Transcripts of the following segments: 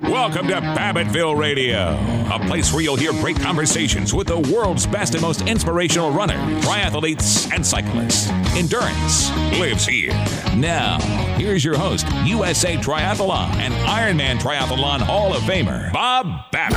Welcome to Babbittville Radio, a place where you'll hear great conversations with the world's best and most inspirational runners, triathletes, and cyclists. Endurance lives here. Now, here's your host, USA Triathlon and Ironman Triathlon Hall of Famer, Bob Babbitt.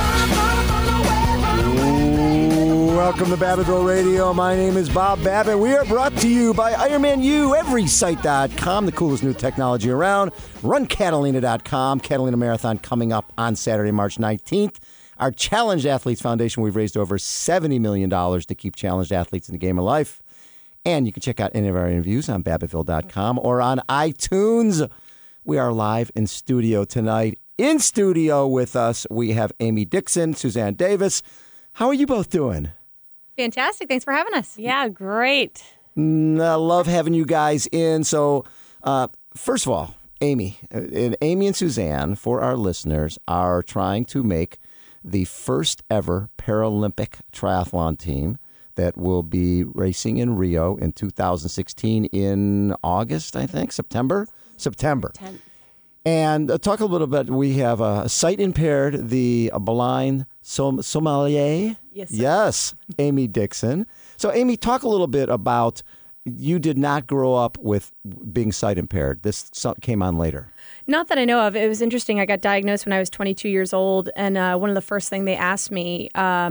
Welcome to Babbittville Radio. My name is Bob Babbitt. We are brought to you by Ironman U, EverySite.com, the coolest new technology around. RunCatalina.com, Catalina Marathon coming up on Saturday, March 19th. Our Challenged Athletes Foundation, we've raised over $70 million to keep challenged athletes in the game of life. And you can check out any of our interviews on Babbittville.com or on iTunes. We are live in studio tonight. In studio with us, we have Amy Dixon, Suzanne Davis. How are you both doing? Fantastic. Thanks for having us. Yeah, great. I love having you guys in. So, first of all, Amy and Suzanne, for our listeners, are trying to make the first ever Paralympic triathlon team that will be racing in Rio in 2016 in August, I think, September. 10th. And talk a little bit. We have a sight impaired, the blind sommelier. Yes, Amy Dixon. So, Amy, talk a little bit about, you did not grow up with being sight impaired. This came on later. Not that I know of. It was interesting. I got diagnosed when I was 22 years old, and one of the first things they asked me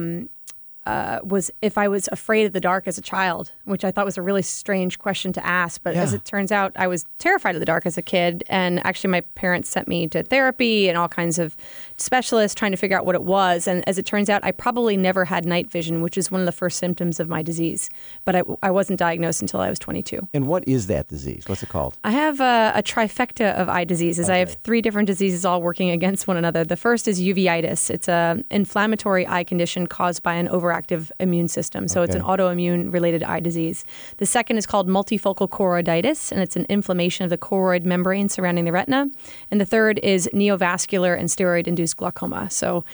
was if I was afraid of the dark as a child, which I thought was a really strange question to ask. But as it turns out, I was terrified of the dark as a kid. And actually, my parents sent me to therapy and all kinds of specialists trying to figure out what it was. And as it turns out, I probably never had night vision, which is one of the first symptoms of my disease. But I wasn't diagnosed until I was 22. And what is that disease? What's it called? I have a trifecta of eye diseases. Okay. I have 3 different diseases all working against one another. The first is uveitis. It's an inflammatory eye condition caused by an overactive immune system. So it's an autoimmune-related eye disease. The second is called multifocal choroiditis, and it's an inflammation of the choroid membrane surrounding the retina. And the third is neovascular and steroid-induced glaucoma. So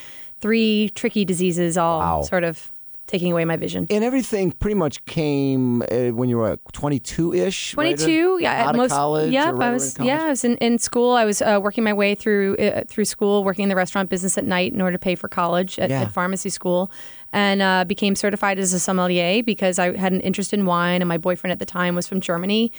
3 tricky diseases all sort of taking away my vision. And everything pretty much came when you were 22-ish, 22, right? yeah. Out of college? Yeah, I was in school. I was working my way through school, working in the restaurant business at night in order to pay for college at pharmacy school, and became certified as a sommelier because I had an interest in wine, and my boyfriend at the time was from Germany.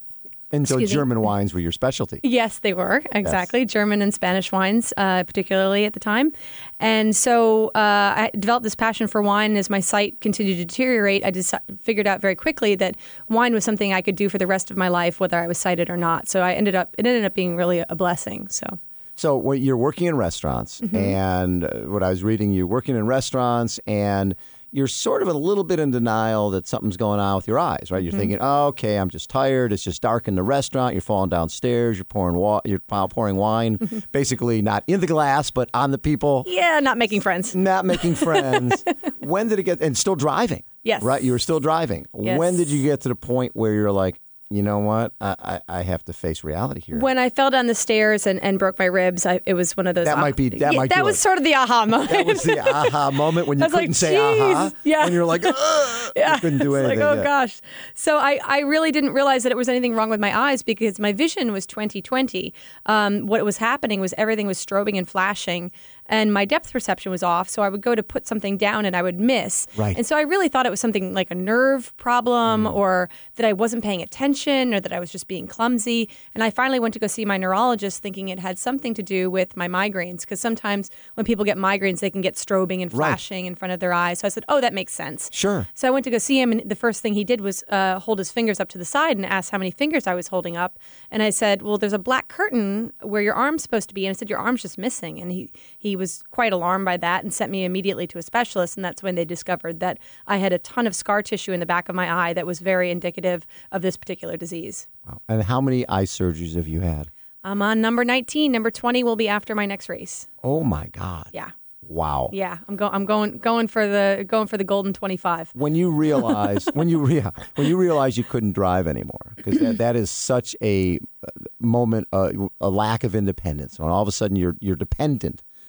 And so German wines were your specialty. Yes, they were. Exactly. Yes. German and Spanish wines, particularly at the time. And so I developed this passion for wine. And as my sight continued to deteriorate, I just figured out very quickly that wine was something I could do for the rest of my life, whether I was sighted or not. So it ended up being really a blessing. So when you're working in restaurants, and what I was reading, you're working in restaurants, and you're sort of a little bit in denial that something's going on with your eyes, right? You're thinking, oh, okay, I'm just tired. It's just dark in the restaurant. You're falling downstairs. You're pouring wine, basically not in the glass, but on the people. Yeah, not making friends. Not making friends. When did it get? And still driving. Yes. Right. You were still driving. Yes. When did you get to the point where you're like, you know what? I have to face reality here. When I fell down the stairs and broke my ribs, it was one of those. That was sort of the aha moment. That was the aha moment when you couldn't say aha. Yeah. When you're like, you couldn't do anything. Like, gosh. So I really didn't realize that it was anything wrong with my eyes because my vision was 20/20. What was happening was everything was strobing and flashing. And my depth perception was off, so I would go to put something down and I would miss. Right. And so I really thought it was something like a nerve problem or that I wasn't paying attention or that I was just being clumsy. And I finally went to go see my neurologist thinking it had something to do with my migraines because sometimes when people get migraines, they can get strobing and flashing in front of their eyes. So I said, oh, that makes sense. Sure. So I went to go see him, and the first thing he did was hold his fingers up to the side and ask how many fingers I was holding up. And I said, well, there's a black curtain where your arm's supposed to be. And I said, your arm's just missing. And he was quite alarmed by that and sent me immediately to a specialist. And that's when they discovered that I had a ton of scar tissue in the back of my eye that was very indicative of this particular disease. Wow. And how many eye surgeries have you had? I'm on number 19. Number 20 will be after my next race. Oh, my God. Yeah. Wow. Yeah, I'm going for the golden 25. When you realize when you realize you couldn't drive anymore, because that is such a moment, a lack of independence. When all of a sudden you're dependent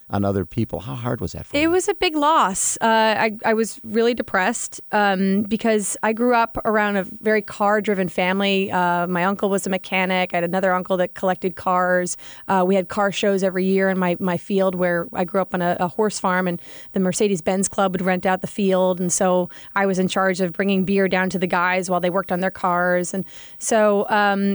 other people. How hard was that for you? It was a big loss. I was really depressed because I grew up around a very car-driven family. My uncle was a mechanic. I had another uncle that collected cars. We had car shows every year in my field where I grew up on a horse farm, and the Mercedes-Benz Club would rent out the field. And so I was in charge of bringing beer down to the guys while they worked on their cars. And so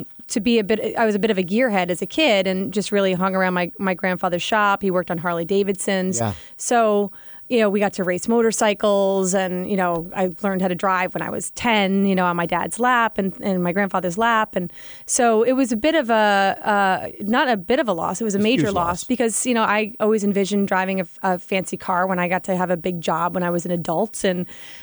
I was a bit of a gearhead as a kid and just really hung around my grandfather's shop. He worked on Harley Davidsons. Yeah. So, we got to race motorcycles, and, I learned how to drive when I was 10, on my dad's lap and my grandfather's lap. And so it was a bit of not a bit of a loss. It was a major loss because, I always envisioned driving a fancy car when I got to have a big job when I was an adult. And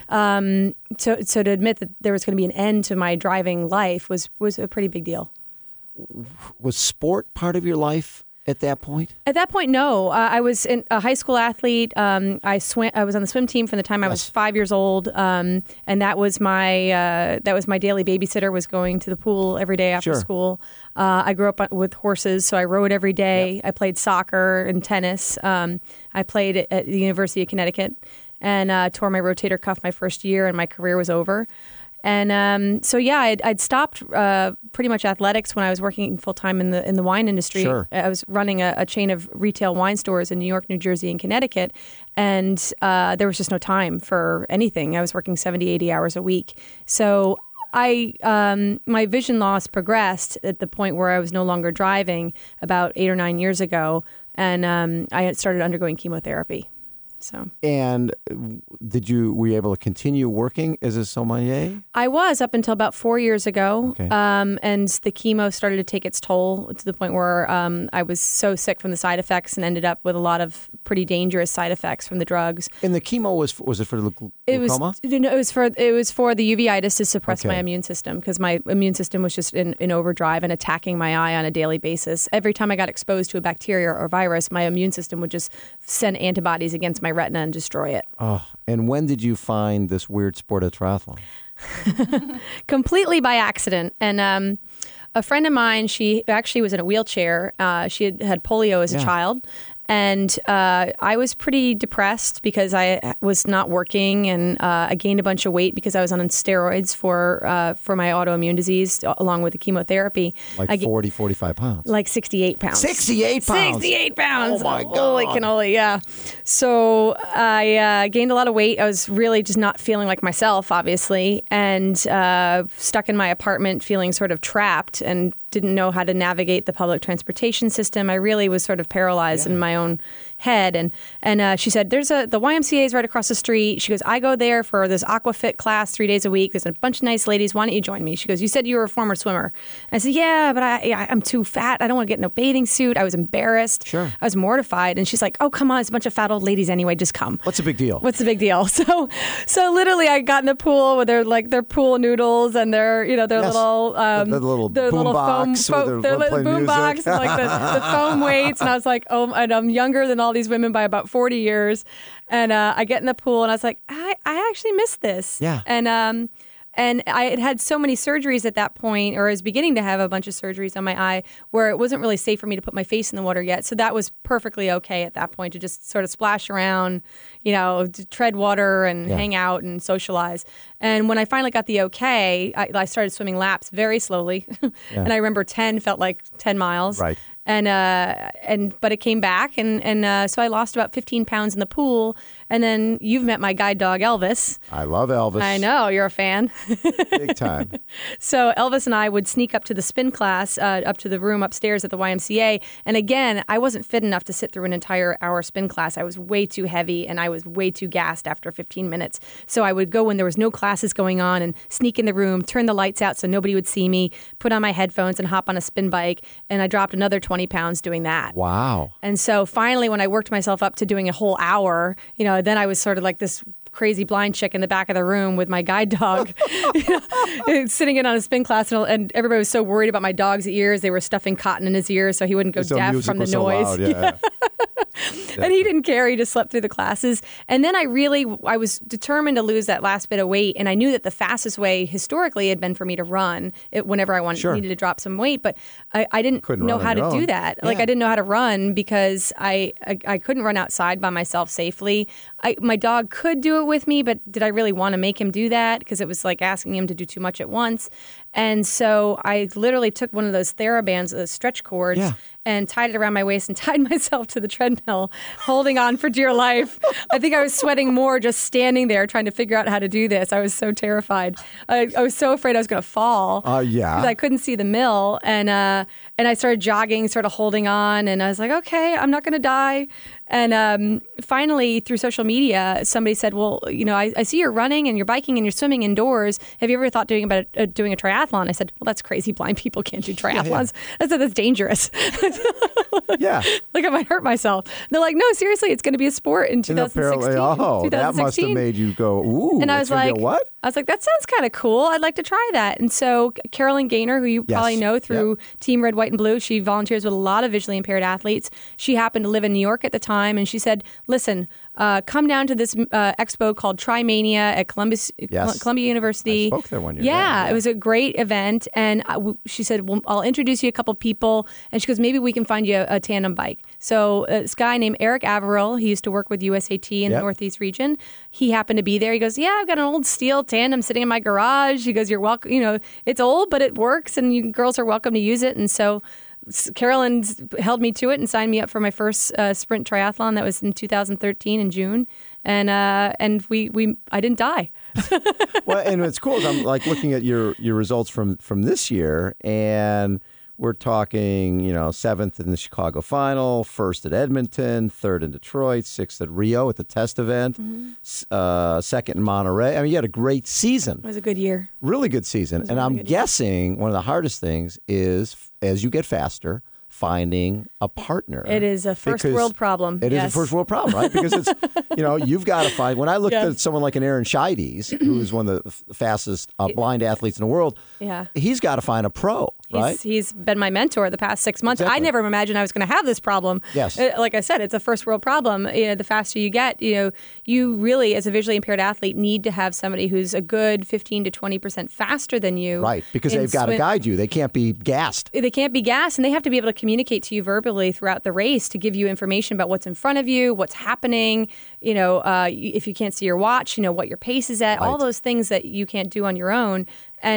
so to admit that there was going to be an end to my driving life was a pretty big deal. Was sport part of your life at that point? At that point, no. I was a high school athlete. I was on the swim team from the time I was 5 years old, and that was my daily babysitter. Was going to the pool every day after school. I grew up with horses, so I rode every day. Yep. I played soccer and tennis. I played at the University of Connecticut, and tore my rotator cuff my first year, and my career was over. And I'd stopped pretty much athletics when I was working full time in the wine industry. Sure. I was running a chain of retail wine stores in New York, New Jersey, and Connecticut, and there was just no time for anything. I was working 70, 80 hours a week. So my vision loss progressed at the point where I was no longer driving about 8 or 9 years ago, and I had started undergoing chemotherapy. So. And were you able to continue working as a sommelier? I was up until about 4 years ago. Okay. And the chemo started to take its toll to the point where I was so sick from the side effects and ended up with a lot of pretty dangerous side effects from the drugs. And the chemo was it for the glaucoma? It was for the uveitis to suppress my immune system, because my immune system was just in overdrive and attacking my eye on a daily basis. Every time I got exposed to a bacteria or virus, my immune system would just send antibodies against my retina and destroy it. Oh, and when did you find this weird sport of triathlon? Completely by accident. And a friend of mine, she actually was in a wheelchair. She had polio as a child. And I was pretty depressed because I was not working, and I gained a bunch of weight because I was on steroids for my autoimmune disease along with the chemotherapy. Like 40, 45 pounds. Like 68 pounds. 68 pounds? 68 pounds. Oh, my God. Holy cannoli, yeah. So I gained a lot of weight. I was really just not feeling like myself, obviously, and stuck in my apartment feeling sort of trapped and didn't know how to navigate the public transportation system. I really was sort of paralyzed in my own head. And she said, the YMCA is right across the street. She goes, I go there for this Aquafit class 3 days a week. There's a bunch of nice ladies. Why don't you join me? She goes, you said you were a former swimmer. I said, yeah, but I'm too fat. I don't want to get in a bathing suit. I was embarrassed. Sure. I was mortified. And she's like, oh, come on. It's a bunch of fat old ladies anyway. Just come. What's the big deal? What's the big deal? So literally I got in the pool with their pool noodles and their little boom box and like the foam weights. And I was like, oh, and I'm younger than all these women by about 40 years. And I get in the pool and I was like, I actually miss this. Yeah. And I had had so many surgeries at that point, or I was beginning to have a bunch of surgeries on my eye where it wasn't really safe for me to put my face in the water yet. So that was perfectly okay at that point to just sort of splash around, to tread water and hang out and socialize. And when I finally got the okay, I started swimming laps very slowly. And I remember 10 felt like 10 miles. Right. But it came back, and so I lost about 15 pounds in the pool. And then you've met my guide dog, Elvis. I love Elvis. I know, you're a fan. Big time. So Elvis and I would sneak up to the spin class, up to the room upstairs at the YMCA. And again, I wasn't fit enough to sit through an entire hour spin class. I was way too heavy, and I was way too gassed after 15 minutes. So I would go when there was no classes going on and sneak in the room, turn the lights out so nobody would see me, put on my headphones and hop on a spin bike. And I dropped another 20 pounds doing that. Wow. And so finally, when I worked myself up to doing a whole hour, then I was sort of like this crazy blind chick in the back of the room with my guide dog, sitting in on a spin class, and everybody was so worried about my dog's ears. They were stuffing cotton in his ears so he wouldn't go deaf from the noise. So loud, yeah. And he didn't care. He just slept through the classes. And then I was determined to lose that last bit of weight. And I knew that the fastest way historically had been for me to run whenever I needed to drop some weight. But I didn't know how to do that. Like, I didn't know how to run because I couldn't run outside by myself safely. My dog could do it with me, but did I really want to make him do that? Because it was like asking him to do too much at once. And so I literally took one of those TheraBands, those stretch cords, and tied it around my waist and tied myself to the treadmill, holding on for dear life. I think I was sweating more just standing there trying to figure out how to do this. I was so terrified. I was so afraid I was going to fall. Because I couldn't see the mill. And I started jogging, sort of holding on. And I was like, okay, I'm not going to die. And finally, through social media, somebody said, well, I see you're running and you're biking and you're swimming indoors. Have you ever thought doing a triathlon? I said, well, that's crazy. Blind people can't do triathlons. I said, that's dangerous. Like I might hurt myself. And they're like, no, seriously, it's going to be a sport in 2016. That must have made you go, ooh. And I was like, what? I was like, that sounds kind of cool. I'd like to try that. And so Carolyn Gaynor, who you probably know through Team Red, White, and Blue, she volunteers with a lot of visually impaired athletes. She happened to live in New York at the time, and she said, listen, come down to this expo called Trimania at Columbia University. I spoke there one year. Yeah, it was a great event. And she said, well, I'll introduce you a couple people. And she goes, maybe we can find you a tandem bike. So this guy named Eric Averill, he used to work with USAT in the Northeast region. He happened to be there. He goes, yeah, I've got an old steel tandem sitting in my garage. He goes, you're welcome. It's old, but it works, and you girls are welcome to use it. And so Carolyn held me to it and signed me up for my first sprint triathlon. That was in 2013 in June, and I didn't die. Well, and what's cool is I'm like looking at your results from this year, and we're talking, 7th in the Chicago final, 1st at Edmonton, 3rd in Detroit, 6th at Rio at the test event, 2nd in Monterey. I mean, you had a great season. It was a good year. Really good season. And I'm guessing one of the hardest things is, as you get faster, finding a partner. It is a first world problem. It is a first world problem, right? Because it's, you've got to find, when I looked at someone like an Aaron Scheides, who's one of the fastest blind athletes in the world, he's got to find a pro, right? He's been my mentor the past 6 months. Exactly. I never imagined I was going to have this problem. Yes. Like I said, it's a first world problem. The faster you get, you really, as a visually impaired athlete, need to have somebody who's a good 15 to 20% faster than you. Right, because they've got to guide you. They can't be gassed. They can't be gassed, and they have to be able to communicate to you verbally throughout the race to give you information about what's in front of you, what's happening, if you can't see your watch, what your pace is at, all those things that you can't do on your own.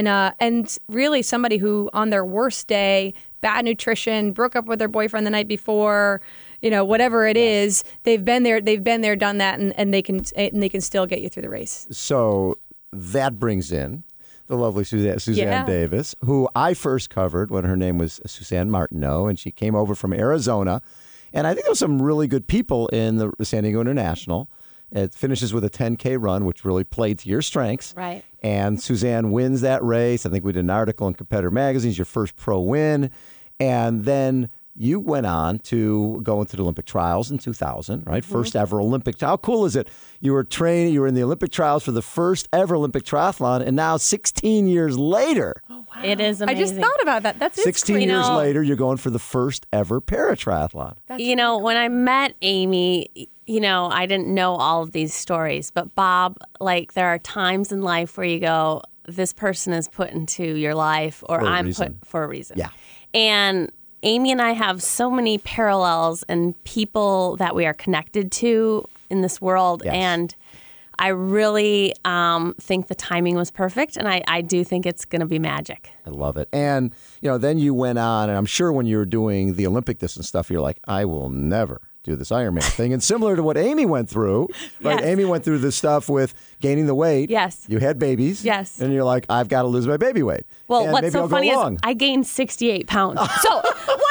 And really somebody who on their worst day, bad nutrition, broke up with their boyfriend the night before, whatever it is, they've been there, done that, and they can still get you through the race. So that brings in the lovely Suzanne Davis, who I first covered when her name was Suzanne Martineau, and she came over from Arizona. And I think there were some really good people in the San Diego International. It finishes with a 10K run, which really played to your strengths. Right. And Suzanne wins that race. I think we did an article in Competitor Magazine, your first pro win. And then you went on to go into the Olympic trials in 2000, right? Mm-hmm. First ever Olympic. How cool is it? You were training, you were in the Olympic trials for the first ever Olympic triathlon, and now 16 years later. Oh, wow. It is amazing. I just thought about that. That's 16 years later, you're going for the first ever para-triathlon. When I met Amy, I didn't know all of these stories, but Bob, there are times in life where you go, this person is put into your life, or I'm put for a reason. Yeah. And Amy and I have so many parallels and people that we are connected to in this world. Yes. And I really think the timing was perfect. And I do think it's going to be magic. I love it. And, then you went on, and I'm sure when you were doing the Olympic distance stuff, you're like, I will never do this Ironman thing. And similar to what Amy went through, right? Yes. Amy went through the stuff with gaining the weight. Yes. You had babies. Yes. And you're like, I've got to lose my baby weight. Well, and what's so funny is I gained 68 pounds. So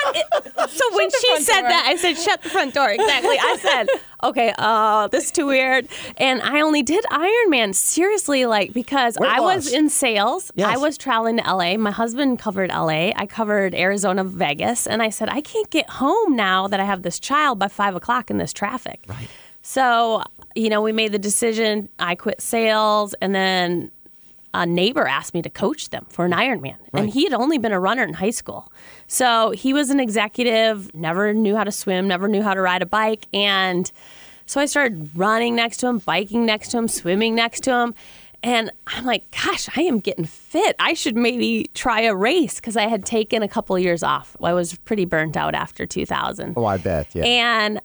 when she said that, I said, shut the front door. Exactly. I said, okay, this is too weird. And I only did Ironman seriously, because I was in sales. Yes. I was traveling to LA. My husband covered LA. I covered Arizona, Vegas. And I said, I can't get home now that I have this child by 5 o'clock in this traffic. Right. So, we made the decision. I quit sales, and then a neighbor asked me to coach them for an Ironman. Right. And he had only been a runner in high school. So he was an executive, never knew how to swim, never knew how to ride a bike. And so I started running next to him, biking next to him, swimming next to him. And I'm like, gosh, I am getting fit. I should maybe try a race because I had taken a couple of years off. I was pretty burnt out after 2000. Oh, I bet, yeah. And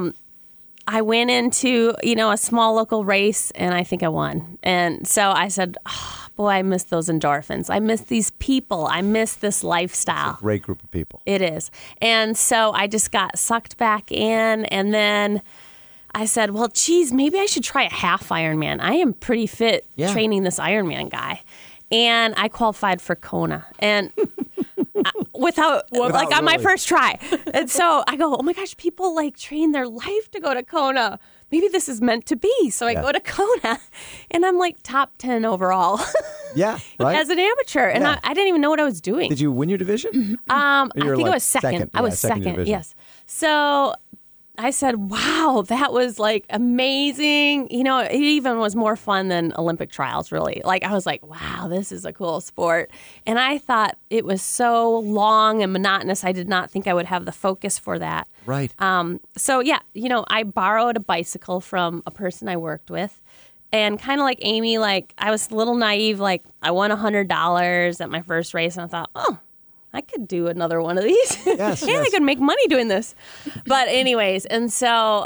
I went into, a small local race, and I think I won. And so I said, oh, boy, I miss those endorphins. I miss these people. I miss this lifestyle. It's a great group of people. It is. And so I just got sucked back in, and then I said, well, geez, maybe I should try a half Ironman. I am pretty fit training this Ironman guy. And I qualified for Kona. And without on my first try. And so I go, oh my gosh, people train their life to go to Kona. Maybe this is meant to be. So I go to Kona, and I'm top 10 overall. Yeah, right. As an amateur. And I didn't even know what I was doing. Did you win your division? I think I was second. I was second, division. Yes. So I said, wow, that was amazing. It even was more fun than Olympic trials, really. I was like, wow, this is a cool sport. And I thought it was so long and monotonous. I did not think I would have the focus for that. Right. So, yeah, I borrowed a bicycle from a person I worked with. And kind of like Amy, I was a little naive. I won $100 at my first race. And I thought, oh, I could do another one of these. Yes, and I could make money doing this. But anyways, and so,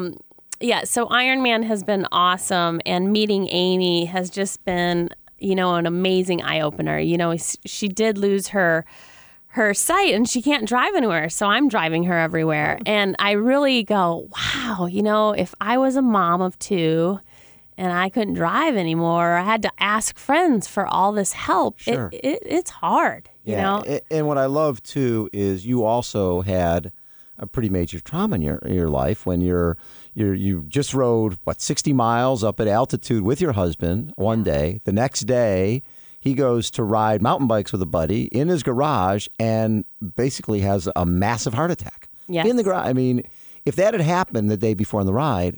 so Ironman has been awesome. And meeting Amy has just been, an amazing eye-opener. She did lose her sight and she can't drive anywhere. So I'm driving her everywhere. And I really go, wow, if I was a mom of two and I couldn't drive anymore, I had to ask friends for all this help. Sure. It's hard. And what I love too is you also had a pretty major trauma in your life when you just rode 60 miles up at altitude with your husband one day. The next day he goes to ride mountain bikes with a buddy in his garage and basically has a massive heart attack in the garage. I mean, if that had happened the day before on the ride,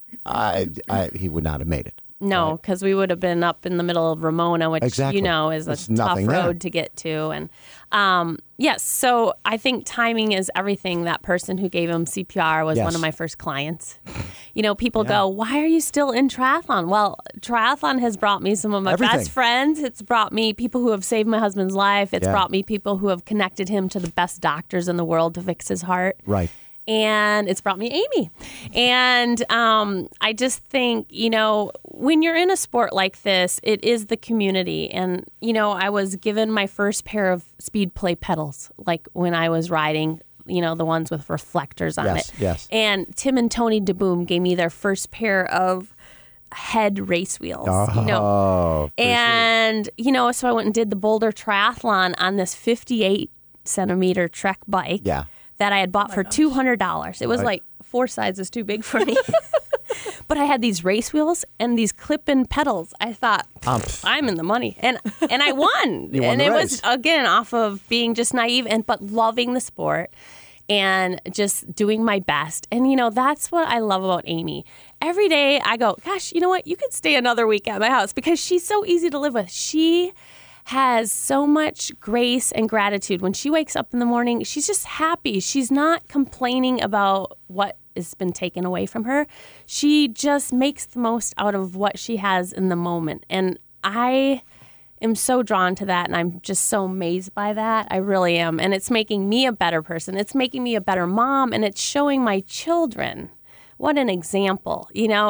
he would not have made it. No, because we would have been up in the middle of Ramona, which, is There's a tough road there to get to. And yes, so I think timing is everything. That person who gave him CPR was one of my first clients. People go, why are you still in triathlon? Well, triathlon has brought me some of my best friends. It's brought me people who have saved my husband's life. It's brought me people who have connected him to the best doctors in the world to fix his heart. Right. And it's brought me Amy. And I just think, when you're in a sport like this, it is the community. And, I was given my first pair of Speed Play pedals, when I was riding, the ones with reflectors on it. Yes. And Tim and Tony DeBoom gave me their first pair of head race wheels. Oh, and, so I went and did the Boulder Triathlon on this 58 centimeter Trek bike. Yeah. That I had bought for $200. It was 4 sizes too big for me. But I had these race wheels and these clip-in pedals. I thought, I'm in the money. And I won. You won and the it race. was, again, off of being just naive but loving the sport and just doing my best. And, that's what I love about Amy. Every day I go, gosh, you know what? You could stay another week at my house because she's so easy to live with. She has so much grace and gratitude. When she wakes up in the morning, she's just happy. She's not complaining about what has been taken away from her. She just makes the most out of what she has in the moment. And I am so drawn to that, and I'm just so amazed by that. I really am. And it's making me a better person. It's making me a better mom, and it's showing my children what an example,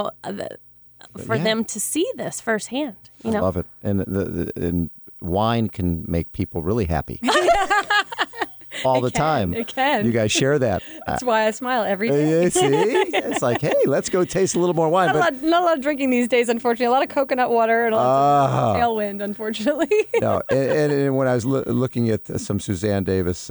for them to see this firsthand. I love it. And wine can make people really happy. All the time. It can. You guys share that. That's why I smile every day. See? It's hey, let's go taste a little more wine. Not a lot of drinking these days, unfortunately. A lot of coconut water and a lot of tailwind, unfortunately. No, and when I was looking at some Suzanne Davis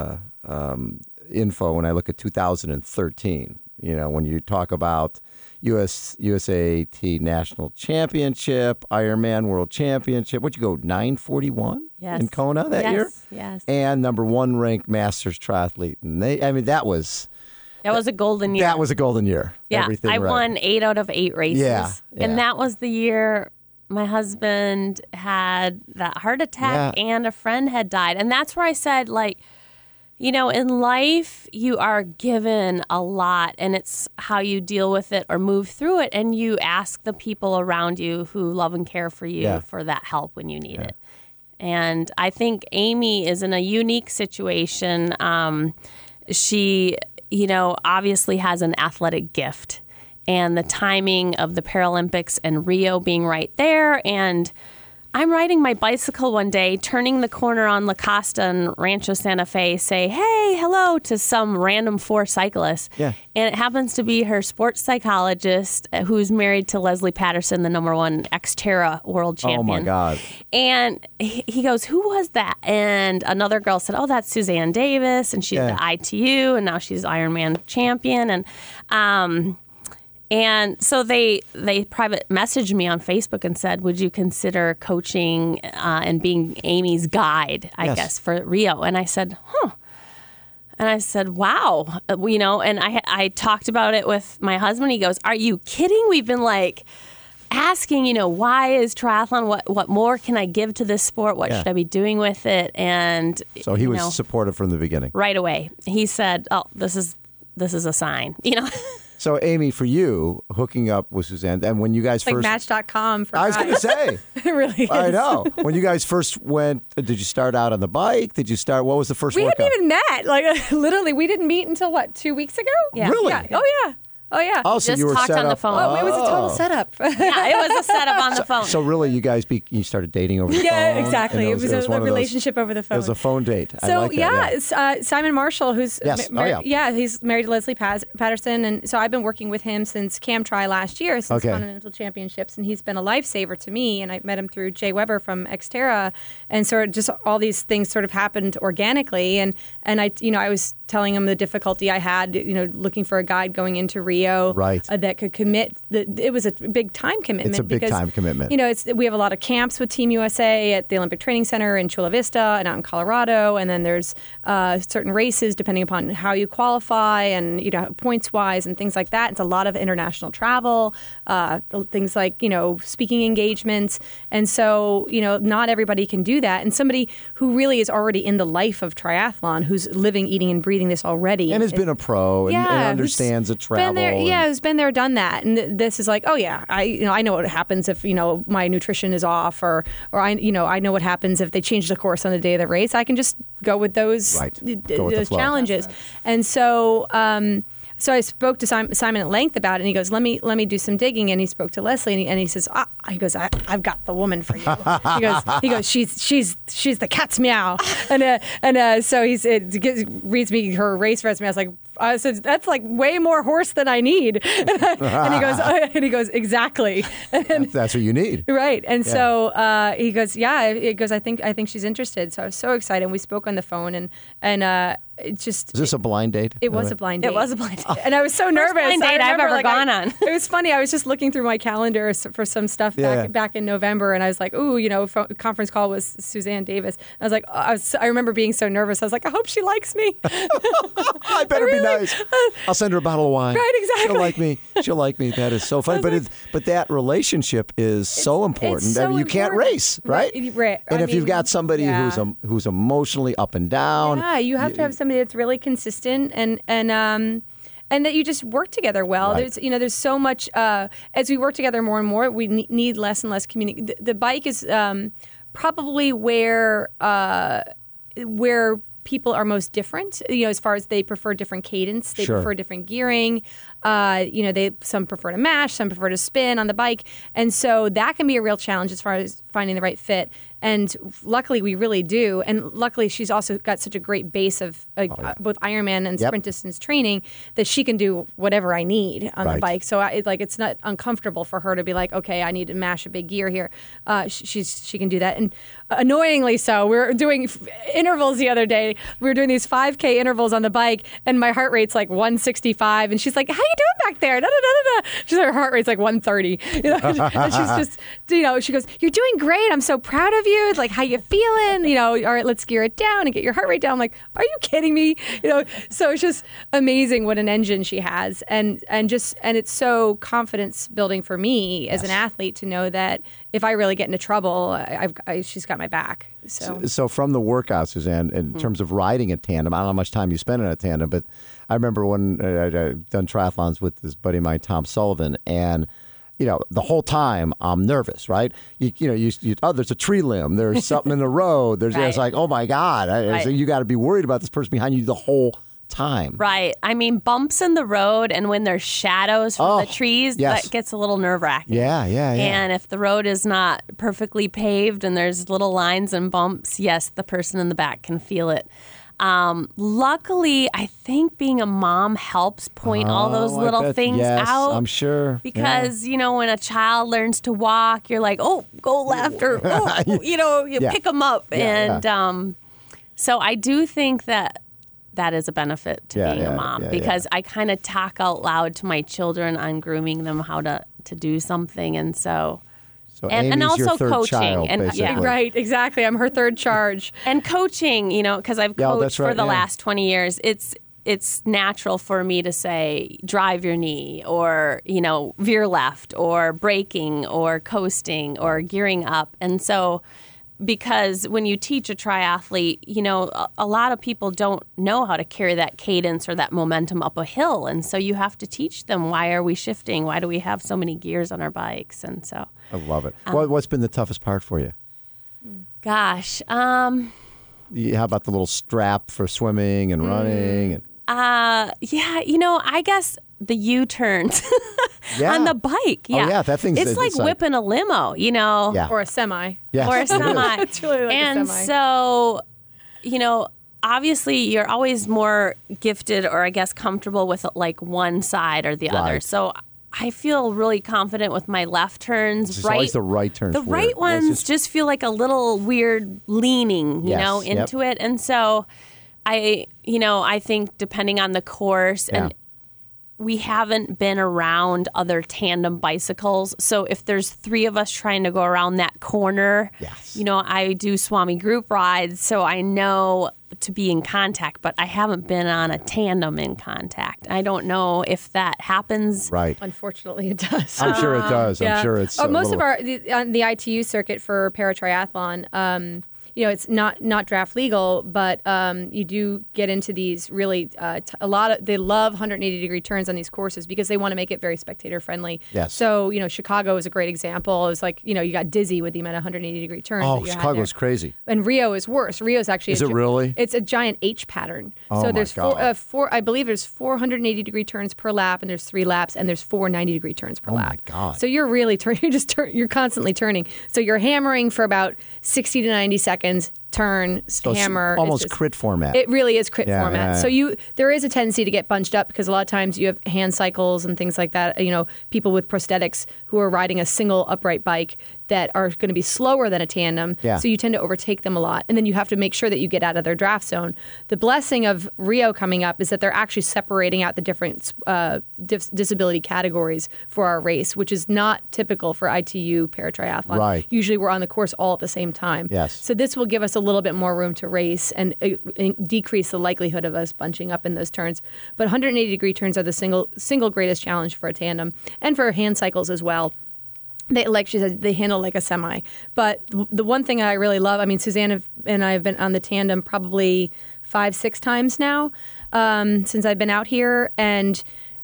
info, when I look at 2013, when you talk about USAT National Championship, Ironman World Championship. What'd you go, 941 in Kona that year? Yes. And number 1 ranked Masters triathlete. And that was a golden year. That was a golden year. Yeah, Everything I right. won 8 out of 8 races. Yeah. And that was the year my husband had that heart attack and a friend had died. And that's where I said, like, you know, in life, you are given a lot, and it's how you deal with it or move through it. And you ask the people around you who love and care for you for that help when you need it. And I think Amy is in a unique situation. She, you know, obviously has an athletic gift, and the timing of the Paralympics and Rio being right there. And I'm riding my bicycle one day, turning the corner on La Costa and Rancho Santa Fe, say, hey, hello, to some random 4 cyclists. Yeah. And it happens to be her sports psychologist who's married to Leslie Patterson, the #1 Xterra world champion. Oh, my God. And he goes, who was that? And another girl said, oh, that's Suzanne Davis, and she's the ITU, and now she's Ironman champion. And so they private messaged me on Facebook and said, would you consider coaching and being Amy's guide, I guess, for Rio? And I said, huh. And I said, wow. You know, and I talked about it with my husband. He goes, are you kidding? We've been like asking, you know, why is triathlon? What more can I give to this sport? What should I be doing with it? And so he was supportive from the beginning. Right away. He said, oh, this is a sign, you know. So, Amy, for you, hooking up with Suzanne, and when you guys Like first... Match.com for I was going to say. It really is. I know. When you guys first went, did you start out on the bike? What was the first We workout? hadn't even met. Like, literally, we didn't meet until, 2 weeks ago? Yeah. Really? Yeah. Oh, yeah. Oh, so Just you were talked set on the up. phone. Oh, it was a total setup. Yeah, it was a setup on the phone. So really, you guys you started dating over the phone? Yeah, exactly. And It was a one of those- relationship over the phone. It was a phone date. I So like that, Simon Marshall, who's Yes. he's married to Leslie Patterson, and so I've been working with him since CamTri last year, since Continental Championships, and he's been a lifesaver to me. And I met him through Jay Weber from Xterra, and so just all these things sort of happened organically. And I was telling him the difficulty I had, looking for a guide going into Rio, that could commit. It was a big time commitment. It's a big time commitment. We have a lot of camps with Team USA at the Olympic Training Center in Chula Vista and out in Colorado, and then there's certain races depending upon how you qualify and points wise and things like that. It's a lot of international travel, things like speaking engagements, and so not everybody can do that. And somebody who really is already in the life of triathlon, who's living, eating, and breathing this already, and has been a pro and understands the travel. Who's been there, done that, and this is like, oh yeah, I know what happens if my nutrition is off, or I know what happens if they change the course on the day of the race. I can just go with those those challenges, and so. So I spoke to Simon at length about it, and he goes, "Let me do some digging." And he spoke to Leslie, and he says, "I've got the woman for you." He goes, she's the cat's meow, and so reads me her race resume. I said, that's like way more horse than I need, and he goes, exactly. That's what you need, right? And so he goes, I think she's interested. So I was so excited. And we spoke on the phone, and. It just is this a blind date? It was a blind date. It was a blind date. And I was so nervous. First blind date I've ever gone on. It was funny. I was just looking through my calendar for some stuff back in November, and I was like, conference call was Suzanne Davis. I was like, I remember being so nervous. I was like, I hope she likes me. I better be nice. I'll send her a bottle of wine. Right, exactly. She'll like me. That is so funny. But that relationship is so important. So you can't race, right? Right. And if you've got somebody who's emotionally up and down, you have to have somebody that's really consistent and that you just work together well. Right. There's so much as we work together more and more, we need less and less communication. The bike is probably where people are most different, as far as they prefer different cadence, they prefer different gearing. Some prefer to mash, some prefer to spin on the bike, and so that can be a real challenge as far as finding the right fit. And luckily, we really do. And luckily, she's also got such a great base of both Ironman and sprint distance training that she can do whatever I need on the bike. So it's not uncomfortable for her to be like, okay, I need to mash a big gear here. She can do that. And annoyingly so, we were doing intervals the other day. We were doing these 5K intervals on the bike, and my heart rate's like 165. And she's like, hey, are you doing back there? Da, da, da, da. She's her heart rate's like 130. And she's just, she goes, you're doing great. I'm so proud of you. Like, how you feeling? All right, let's gear it down and get your heart rate down. I'm like, are you kidding me? So it's just amazing what an engine she has, and it's so confidence building for me as an athlete to know that if I really get into trouble, she's got my back. So from the workout, Suzanne, in terms of riding a tandem, I don't know how much time you spend in a tandem, but I remember when I've done triathlons with this buddy of mine, Tom Sullivan, and the whole time I'm nervous, right? There's a tree limb, there's something in the road, it's like, oh my God, so you got to be worried about this person behind you the whole time. Right. I mean, bumps in the road, and when there's shadows from the trees, that gets a little nerve-wracking. Yeah. And if the road is not perfectly paved and there's little lines and bumps, yes, the person in the back can feel it. Luckily, I think being a mom helps point all those little things out. I'm sure. Because, when a child learns to walk, you're like, oh, go left, or, you pick them up. So I do think that is a benefit to being a mom, because I kind of talk out loud to my children on grooming them how to do something. And so and also your third coaching. Child, and right, exactly. I'm her third charge. And coaching, because I've coached for the last 20 years, it's natural for me to say, drive your knee, or, veer left, or braking, or coasting, or gearing up. And so, because when you teach a triathlete, a lot of people don't know how to carry that cadence or that momentum up a hill. And so you have to teach them, why are we shifting? Why do we have so many gears on our bikes? And so I love it. What's been the toughest part for you? Gosh. How about the little strap for swimming and running? I guess the U-turns on the bike. Yeah. Oh, yeah, that thing's... It's like whipping a limo, Or a semi. Yes, or a semi. It's really like and a semi. So, obviously you're always more gifted, or I guess comfortable with like one side or the other. So I feel really confident with my left turns. It's always the right turns. The right ones just feel like a little weird leaning, into it. And so I think depending on the course and we haven't been around other tandem bicycles. So if there's three of us trying to go around that corner, I do Swami group rides, so I know to be in contact, but I haven't been on a tandem in contact. I don't know if that happens. Right. Unfortunately, it does. I'm sure it does. I'm sure it's most of on the ITU circuit for paratriathlon. It's not draft legal, but you do get into these really they love 180-degree turns on these courses because they want to make it very spectator friendly. Yes. So Chicago is a great example. It was like you got dizzy with the amount of 180-degree turns. Oh, Chicago's crazy. And Rio is worse. Rio's actually is it really? It's a giant H pattern. Oh, so there's my God. four. I believe there's 480-degree turns per lap, and there's 3 laps, and there's 4 90-degree turns per lap. Oh my God. So you're really you're constantly turning. So you're hammering for about 60 to 90 seconds. Turn, hammer. Almost crit format. It really is crit format. Yeah. So there is a tendency to get bunched up because a lot of times you have hand cycles and things like that. People with prosthetics who are riding a single upright bike that are going to be slower than a tandem. Yeah. So you tend to overtake them a lot. And then you have to make sure that you get out of their draft zone. The blessing of Rio coming up is that they're actually separating out the different disability categories for our race, which is not typical for ITU paratriathlon. Right. Usually we're on the course all at the same time. Yes. So this will give us a little bit more room to race and decrease the likelihood of us bunching up in those turns. But 180-degree turns are the single greatest challenge for a tandem and for hand cycles as well. They, like she said, they handle like a semi. But the one thing I really love, Suzanne and I have been on the tandem probably 5-6 times now since I've been out here. And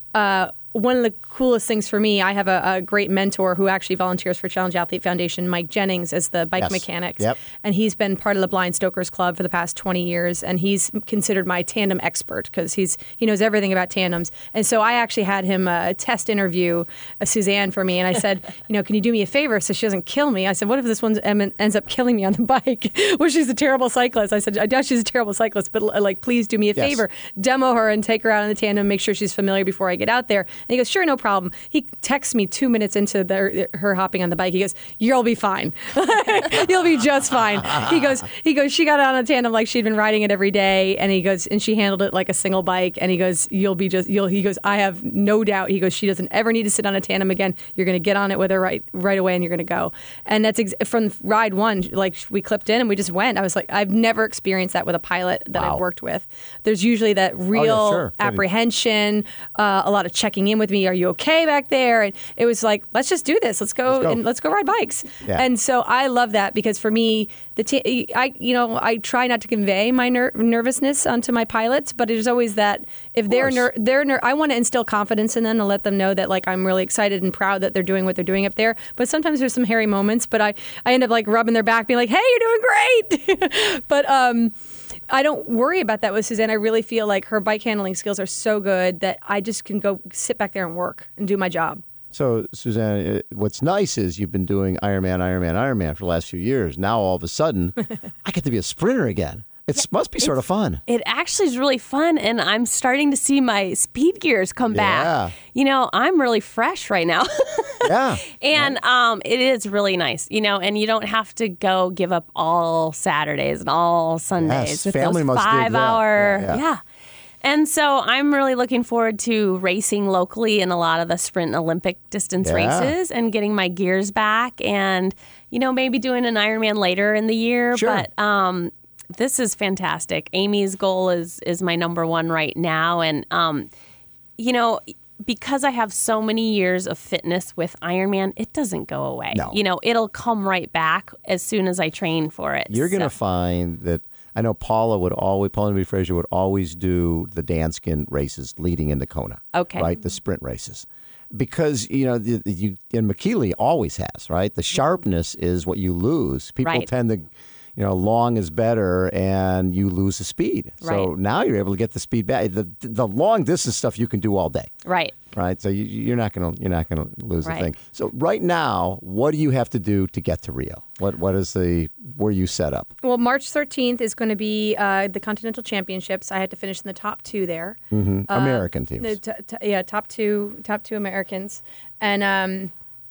one of the coolest things for me, I have a great mentor who actually volunteers for Challenge Athlete Foundation, Mike Jennings, as the bike mechanic. Yep. And he's been part of the Blind Stokers Club for the past 20 years. And he's considered my tandem expert because he knows everything about tandems. And so I actually had him test interview Suzanne for me. And I said, can you do me a favor so she doesn't kill me? I said, what if this one ends up killing me on the bike? Well, she's a terrible cyclist. I said, I doubt she's a terrible cyclist, but please do me a favor. Demo her and take her out on the tandem, make sure she's familiar before I get out there. he goes, sure, no problem. He texts me 2 minutes into her hopping on the bike. He goes, you'll be fine. You'll be just fine. He goes, she got on a tandem like she'd been riding it every day. And he goes, and she handled it like a single bike. And he goes, he goes, I have no doubt. He goes, she doesn't ever need to sit on a tandem again. You're going to get on it with her right away and you're going to go. And that's from ride one, like we clipped in and we just went. I was like, I've never experienced that with a pilot that I've worked with. There's usually that real apprehension, a lot of checking in with me. Are you okay back there? And it was like, let's just do this. Let's go and let's go ride bikes. Yeah. And so I love that because for me, I try not to convey my nervousness onto my pilots, but there's always that if I want to instill confidence in them and let them know that like I'm really excited and proud that they're doing what they're doing up there. But sometimes there's some hairy moments, but I end up like rubbing their back, being like, hey, you're doing great. But I don't worry about that with Suzanne. I really feel like her bike handling skills are so good that I just can go sit back there and work and do my job. So, Suzanne, what's nice is you've been doing Ironman for the last few years. Now, all of a sudden, I get to be a sprinter again. It must be sort of fun. It actually is really fun, and I'm starting to see my speed gears come back. I'm really fresh right now. Yeah. And it is really nice, and you don't have to go give up all Saturdays and all Sundays. Yes, family must dig that. 5-hour. Yeah. And so I'm really looking forward to racing locally in a lot of the sprint Olympic distance races and getting my gears back and, maybe doing an Ironman later in the year. Sure. But this is fantastic. Amy's goal is my number one right now. And, because I have so many years of fitness with Ironman, it doesn't go away. No. It'll come right back as soon as I train for it. You're going to find that. I know Paula Newby Fraser would always do the Danskin races leading into Kona. Okay. Right? The sprint races. Because, and McKeely always has, right? The sharpness is what you lose. People tend to, long is better and you lose the speed. So now you're able to get the speed back. The long distance stuff you can do all day. Right. Right. So you're not going to lose the thing. So right now, what do you have to do to get to Rio? What is where you set up? Well, March 13th is going to be the Continental Championships. I had to finish in the top two there. Mm-hmm. American teams. Top two Americans. And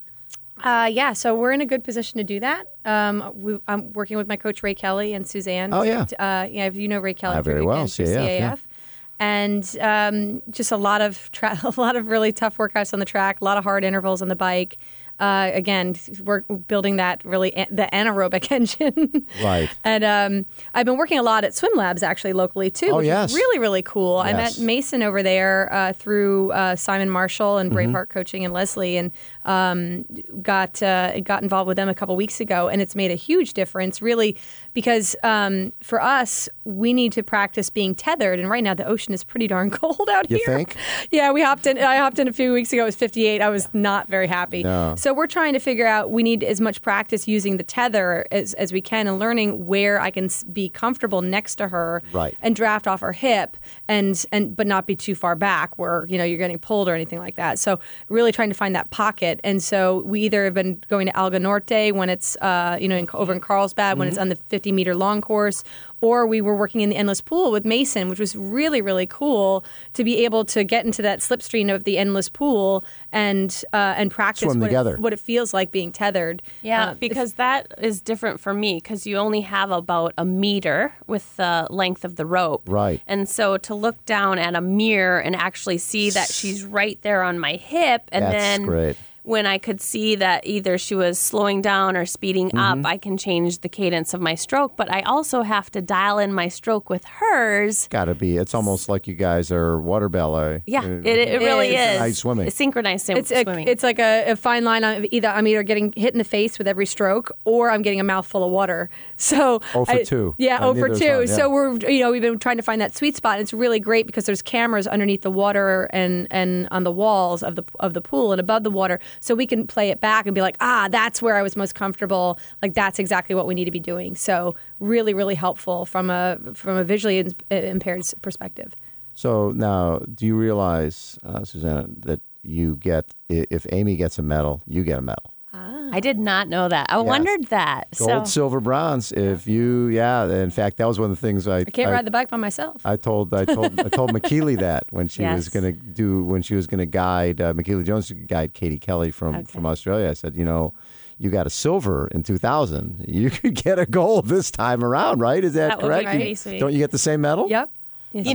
so we're in a good position to do that. I'm working with my coach Ray Kelly and Suzanne. Oh yeah. Ray Kelly very well. CAF. Yeah. And just a lot of really tough workouts on the track, a lot of hard intervals on the bike. Again, we're building the anaerobic engine. Right. And I've been working a lot at swim labs actually locally too, which is really, really cool. Yes. I met Mason over there through Simon Marshall and Braveheart Coaching and Leslie, and got involved with them a couple weeks ago, and it's made a huge difference, really, because for us, we need to practice being tethered, and right now the ocean is pretty darn cold out here. You think? Yeah, I hopped in a few weeks ago. It was 58. I was not very happy. No. So we're trying to figure out, we need as much practice using the tether as we can and learning where I can be comfortable next to her and draft off her hip but not be too far back where, you're getting pulled or anything like that. So really trying to find that pocket. And so we either have been going to Alga Norte when it's, over in Carlsbad when it's on the 50-meter long course, or we were working in the endless pool with Mason, which was really, really cool to be able to get into that slipstream of the endless pool and practice what it feels like being tethered. Yeah, because that is different for me because you only have about a meter with the length of the rope. Right. And so to look down at a mirror and actually see that she's right there on my hip, and That's great. When I could see that either she was slowing down or speeding up, I can change the cadence of my stroke. But I also have to dial in my stroke with hers. Got to be. It's almost like you guys are water ballet. Yeah, it really is. Synchronized swimming. It's synchronized swimming. It's like a fine line. I'm either getting hit in the face with every stroke, or I'm getting a mouthful of water. So 0 for 2. Yeah, 0 for 2. Yeah. So we've been trying to find that sweet spot. And it's really great because there's cameras underneath the water and on the walls of the pool and above the water, so we can play it back and be like, that's where I was most comfortable. Like that's exactly what we need to be doing. So really, really helpful from a visually impaired perspective. So now, do you realize, Susanna, that you get, if Amy gets a medal, you get a medal? I did not know that. I wondered that. Gold, silver, bronze. If you, in fact, that was one of the things I can't ride the bike by myself. I told McKeely that when she was going to guide McKeely Jones to guide Katie Kelly from Australia. I said, you got a silver in 2000. You could get a gold this time around, right? Is that correct? Would be pretty sweet. Don't you get the same medal? Yep. Yes.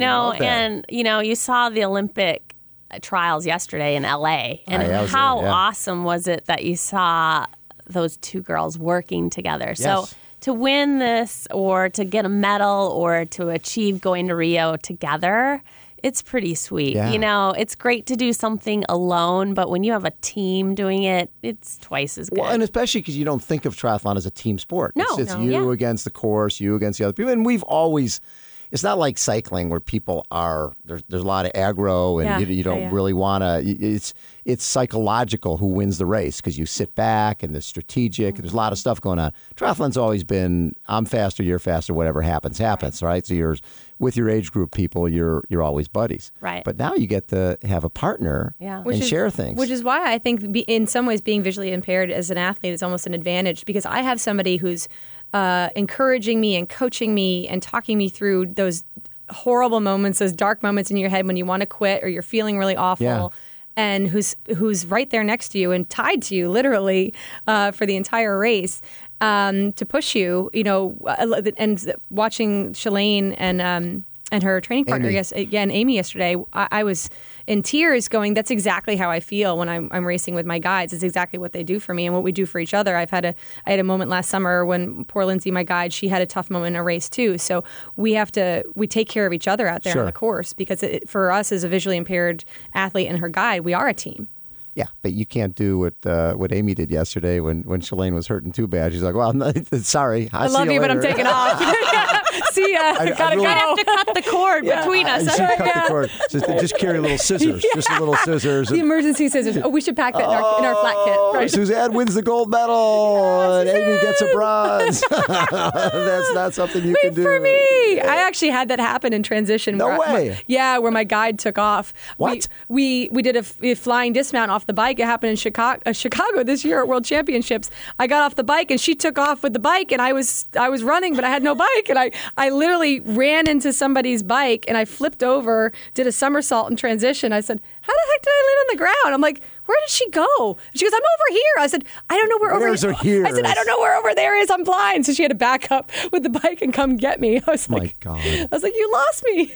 You saw the Olympic trials yesterday in LA, and how awesome was it that you saw those two girls working together? Yes. So to win this, or to get a medal, or to achieve going to Rio together, it's pretty sweet. Yeah. It's great to do something alone, but when you have a team doing it, it's twice as good. Well, and especially because you don't think of triathlon as a team sport. No. It's you against the course, you against the other people. And we've always... It's not like cycling where people are, there's a lot of aggro and you don't really want to, it's psychological who wins the race because you sit back and there's strategic and there's a lot of stuff going on. Triathlon's always been, I'm faster, you're faster, whatever happens, right? So you're with your age group people, you're always buddies. Right. But now you get to have a partner and share things. Which is why I think in some ways being visually impaired as an athlete is almost an advantage, because I have somebody who's encouraging me and coaching me and talking me through those horrible moments, those dark moments in your head when you want to quit or you're feeling really awful, and who's right there next to you and tied to you literally for the entire race to push you, and watching Shalane and her training partner, Amy yesterday, I was in tears going, that's exactly how I feel when I'm racing with my guides. It's exactly what they do for me and what we do for each other. I had a moment last summer when poor Lindsay, my guide, she had a tough moment in a race too. So we take care of each other out there on the course, because for us as a visually impaired athlete and her guide, we are a team. Yeah, but you can't do what Amy did yesterday when Shalane was hurting too bad. She's like, well, sorry. I love you, but I'm taking off. See ya. Gotta go. I have to cut the cord between us. You should cut the cord. Just carry little scissors. Just little scissors. The emergency scissors. Oh, we should pack that in our flat kit. Right. Suzanne wins the gold medal, and Amy gets a bronze. That's not something you can do. For me. I actually had that happen in transition. No way. Where my guide took off. What? We did a flying dismount off the bike. It happened in Chicago this year at World Championships. I got off the bike and she took off with the bike, and I was running, but I had no bike, and I literally ran into somebody's bike and I flipped over, did a somersault in transition. I said, how the heck did I land on the ground? I'm like, where did she go? She goes, I'm over here. I said, I don't know where over here. I said, I don't know where over there is. I'm blind. So she had to back up with the bike and come get me. I was like, God. I was like, you lost me.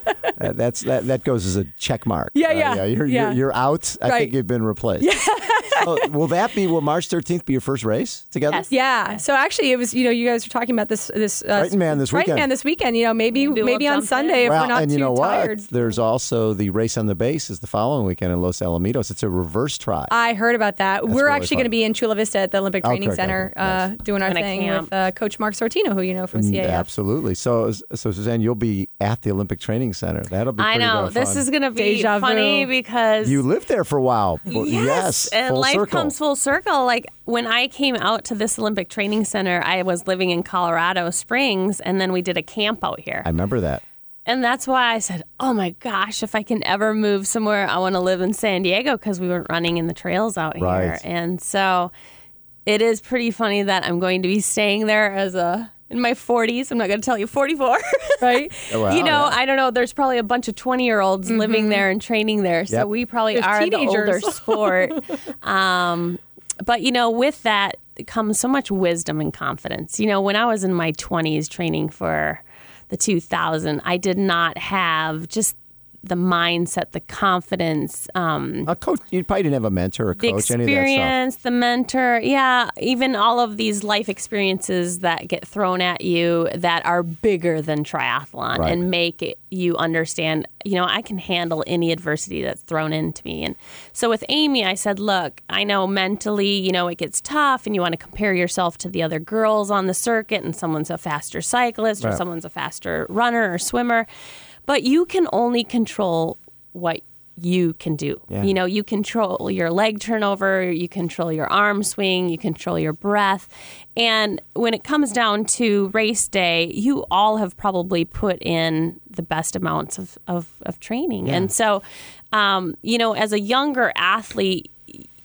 that goes as a check mark. You're out. I think you've been replaced. Will March 13th be your first race together? Yes. Yeah. So actually, it was, you guys were talking about this Brighton Man this weekend. Maybe on Sunday if we're not too tired. There's also the race on the base is the following weekend in Los Alamitos. It's a reverse tri. I heard about that. We're really actually going to be in Chula Vista at the Olympic Training Center doing our thing with Coach Mark Sortino, who you know from CAF. Absolutely. So Suzanne, you'll be at the Olympic Training Center. That'll be pretty fun. This is going to be funny because you lived there for a while. Yes. And life comes full circle. Like when I came out to this Olympic Training Center, I was living in Colorado Springs, and then we did a camp out here. I remember that. And that's why I said, oh my gosh, if I can ever move somewhere, I want to live in San Diego, because we weren't running in the trails out here. And so it is pretty funny that I'm going to be staying there in my 40s. I'm not going to tell you 44. Right? Wow, I don't know. There's probably a bunch of 20-year-olds living there and training there. So we probably are teenagers. The older sport. But, with that comes so much wisdom and confidence. When I was in my 20s training for the 2000, I did not have just the mindset, the confidence. A coach, you probably didn't have a mentor or coach, the experience, the mentor. Yeah, even all of these life experiences that get thrown at you that are bigger than triathlon and make you understand, I can handle any adversity that's thrown into me. And so with Amy, I said, look, I know mentally, it gets tough and you want to compare yourself to the other girls on the circuit, and someone's a faster cyclist or someone's a faster runner or swimmer. But you can only control what you can do. Yeah. You control your leg turnover, you control your arm swing, you control your breath. And when it comes down to race day, you all have probably put in the best amounts of training. Yeah. And so, as a younger athlete,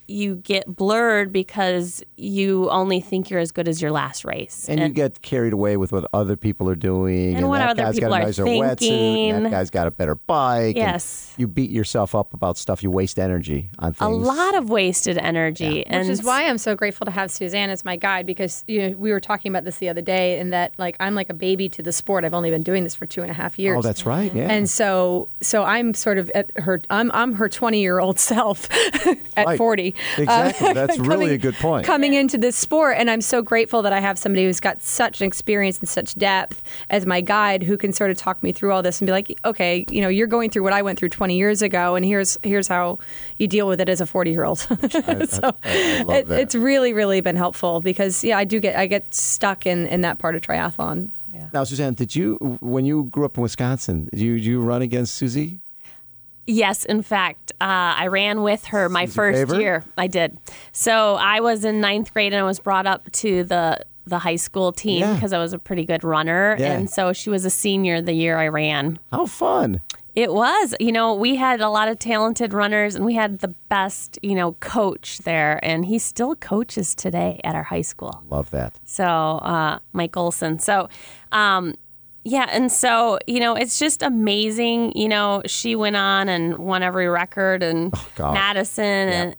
you get blurred because you only think you're as good as your last race. And you get carried away with what other people are doing. And what that other guy's people got a are nicer wetsuit. thinking. And that guy's got a better bike. Yes. And you beat yourself up about stuff. You waste energy on things. A lot of wasted energy. Yeah. Which is why I'm so grateful to have Suzanne as my guide, because we were talking about this the other day, and that like I'm like a baby to the sport. I've only been doing this for 2.5 years. Oh, that's right. Yeah. And so I'm sort of at her. I'm her 20-year-old self at Right. 40. Exactly. That's really a good point. Coming into this sport, and I'm so grateful that I have somebody who's got such an experience and such depth as my guide, who can sort of talk me through all this and be like, okay, you're going through what I went through 20 years ago, and here's how you deal with it as a 40-year-old. So I love that. it's really, really been helpful, because I get stuck in that part of triathlon. Now, Suzanne, when you grew up in Wisconsin, did you run against Susie? Yes, in fact, I ran with her my Susie first Faber? year. I did. So I was in 9th grade, and I was brought up to the high school team Yeah. because I was a pretty good runner. Yeah. And so she was a senior the year I ran. How fun. It was. We had a lot of talented runners, and we had the best, coach there. And he still coaches today at our high school. Love that. So Mike Olson. So, and so, it's just amazing. She went on and won every record, and God. Madison,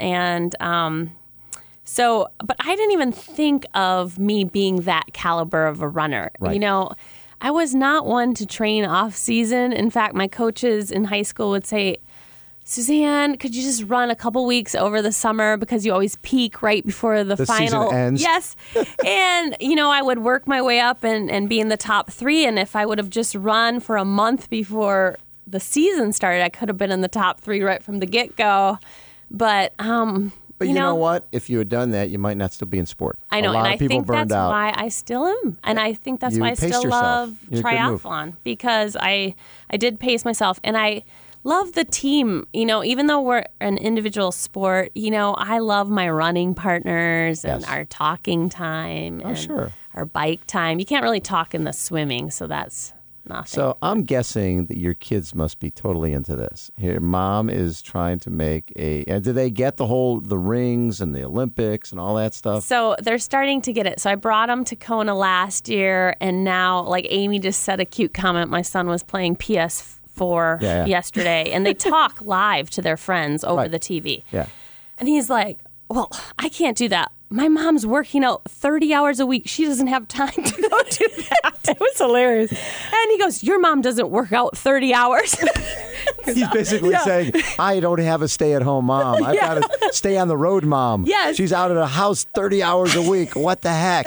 so, but I didn't even think of me being that caliber of a runner. Right. I was not one to train off season. In fact, my coaches in high school would say, Suzanne, could you just run a couple weeks over the summer, because you always peak right before the final season ends. Yes. And, I would work my way up and be in the top 3. And if I would have just run for a month before the season started, I could have been in the top 3 right from the get-go. But you know what? If you had done that, you might not still be in sport. I know, A lot and of people I think burned that's out. why I still am. And I think that's You why I paced still yourself. love You're a good move. triathlon, because I did pace myself, and I love the team. Even though we're an individual sport, I love my running partners and Yes. our talking time and sure. our bike time. You can't really talk in the swimming, so that's nothing. So I'm guessing that your kids must be totally into this. Your mom is trying to make and do they get the rings and the Olympics and all that stuff? So they're starting to get it. So I brought them to Kona last year, and now, like Amy just said a cute comment, my son was playing PS4 Yeah. yesterday, and they talk live to their friends over Right. the TV. Yeah. And he's like, well, I can't do that. My mom's working out 30 hours a week. She doesn't have time to go do that. It was hilarious. And he goes, your mom doesn't work out 30 hours. He's basically saying, I don't have a stay-at-home mom. I've got a stay-on-the-road mom. Yes. She's out of the house 30 hours a week. What the heck?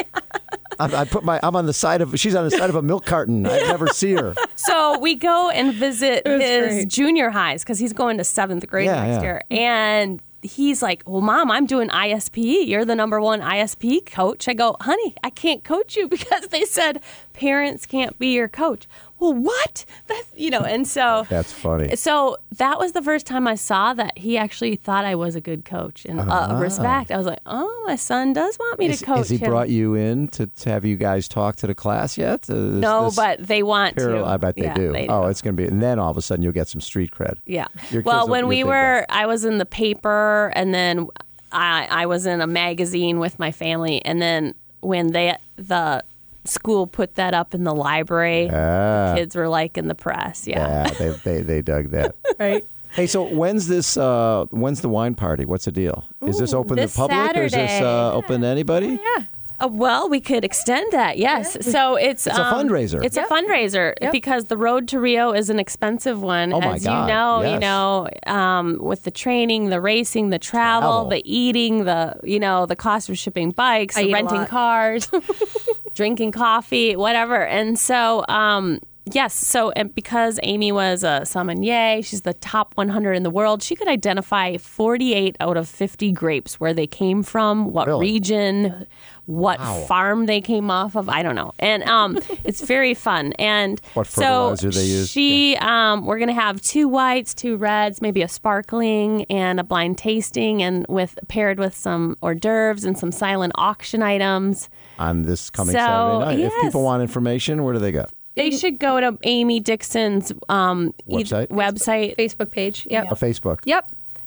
I'm on the side of, she's on the side of a milk carton. I never see her. So we go and visit his great. junior highs, because he's going to 7th grade Yeah, next yeah. year. And he's like, well, Mom, I'm doing ISPE. You're the #1 ISP coach. I go, honey, I can't coach you because they said parents can't be your coach. Well, what? That's, and so That's funny. So that was the first time I saw that he actually thought I was a good coach. And respect, I was like, oh, my son does want me to coach Has he him. brought you in to have you guys talk to the class yet? No, but they want to. I bet they Yeah, do. they do. Oh, it's going to be, and then all of a sudden you'll get some street cred. Yeah. Your kids Well, will- when you'll we think were, I was in the paper, and then I was in a magazine with my family, and then when the school put that up in the library, kids were like in the press. Yeah. Yeah, they dug that. Right. Hey, so when's the wine party? What's the deal? Is this open to this the public, or is this Saturday. open to anybody? Yeah. Well, we could extend that, yes. So it's a fundraiser. It's a fundraiser because the road to Rio is an expensive one. Oh, my As God, you yes. know, with the training, the racing, the travel, the eating, the cost of shipping bikes, I eat a renting lot. cars, drinking coffee, whatever. And so, yes. So, and because Amy was a sommelier, she's the top 100 in the world. She could identify 48 out of 50 grapes, where they came from, what Really? region, what farm they came off of. I don't know. And it's very fun. And What so fertilizer they use. we're going to have 2 whites, 2 reds, maybe a sparkling and a blind tasting, and paired with some hors d'oeuvres and some silent auction items. On this coming So, Saturday night. If yes. people want information, where do they go? They should go to Amy Dixon's Website? website. Facebook page. Yep. Facebook. Yep.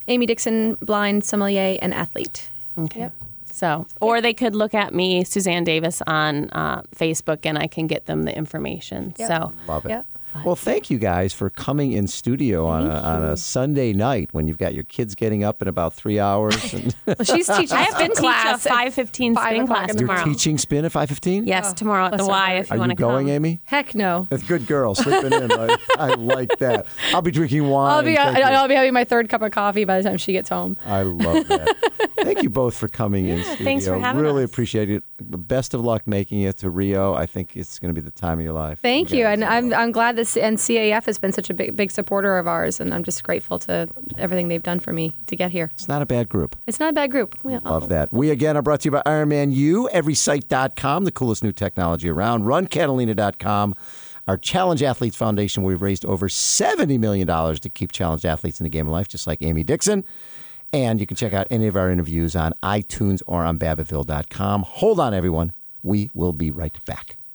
Amy Dixon, blind sommelier and athlete. Okay. Yep. So, or they could look at me, Suzanne Davis, on Facebook, and I can get them the information. Yep. So, Love it. Yep. Well, thank you guys for coming in studio on a Sunday night when you've got your kids getting up in about 3 hours. And Well, she's teaching I have spin to class teach a at 5:15 5 spin o'clock class in the you're tomorrow. teaching spin at 5:15? Yes, tomorrow at the bless Y her if Are you want you to come. going, Amy? Heck no. That's a good girl, slipping in. I like that. I'll be drinking wine. I'll be Thank you. having my third cup of coffee by the time she gets home. I love that. Thank you both for coming in studio. Thanks for having really us. appreciate it. Best of luck making it to Rio. I think it's going to be the time of your life. Thank you, guys and are I'm glad that CAF has been such a big supporter of ours, and I'm just grateful to everything they've done for me to get here. It's not a bad group. It's not a bad group. Love that. We, again, are brought to you by Ironman U, everysite.com, the coolest new technology around, runcatalina.com, our Challenge Athletes Foundation, where we've raised over $70 million to keep challenged athletes in the game of life, just like Amy Dixon. And you can check out any of our interviews on iTunes or on Babbittville.com. Hold on, everyone. We will be right back.